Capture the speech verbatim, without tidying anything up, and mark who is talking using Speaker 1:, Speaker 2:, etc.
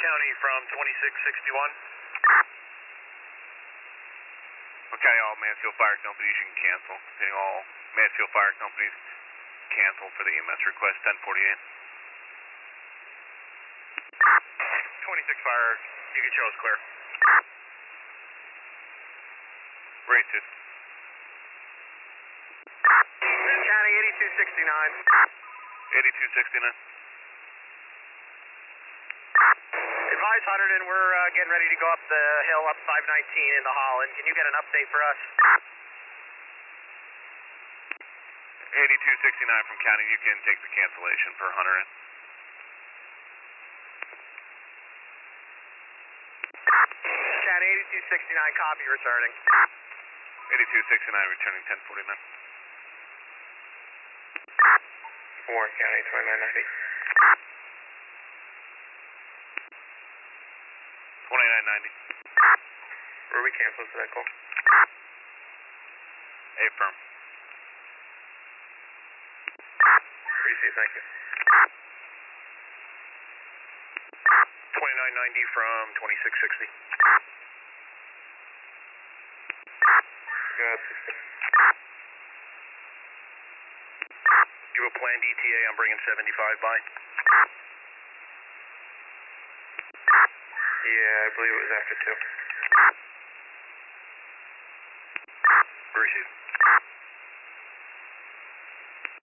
Speaker 1: County from twenty-six sixty-one.
Speaker 2: Okay, all Mansfield Fire Companies, you can cancel. Getting all Mansfield Fire Companies cancel for the E M S request, ten forty-eight.
Speaker 1: twenty-six Fire, you can show us clear.
Speaker 2: Rated.
Speaker 1: County eighty-two sixty-nine.
Speaker 2: eighty-two sixty-nine.
Speaker 1: Advise Hunterdon, we're uh, getting ready to go up the hill up five nineteen in the Holland. Can you get an update for us?
Speaker 2: eighty-two sixty-nine from County, you can take the cancellation for Hunterdon.
Speaker 1: County eighty-two sixty-nine, copy, returning.
Speaker 2: eighty-two sixty-nine, returning ten forty-nine.
Speaker 1: four, County twenty-nine ninety.
Speaker 2: twenty-nine ninety.
Speaker 1: Where we cancel for that call?
Speaker 2: A firm.
Speaker 1: Appreciate it, thank you. twenty-nine ninety from twenty-six sixty. Good. You have a planned E T A, I'm bringing seventy-five by. Yeah, I believe it was after two. Received.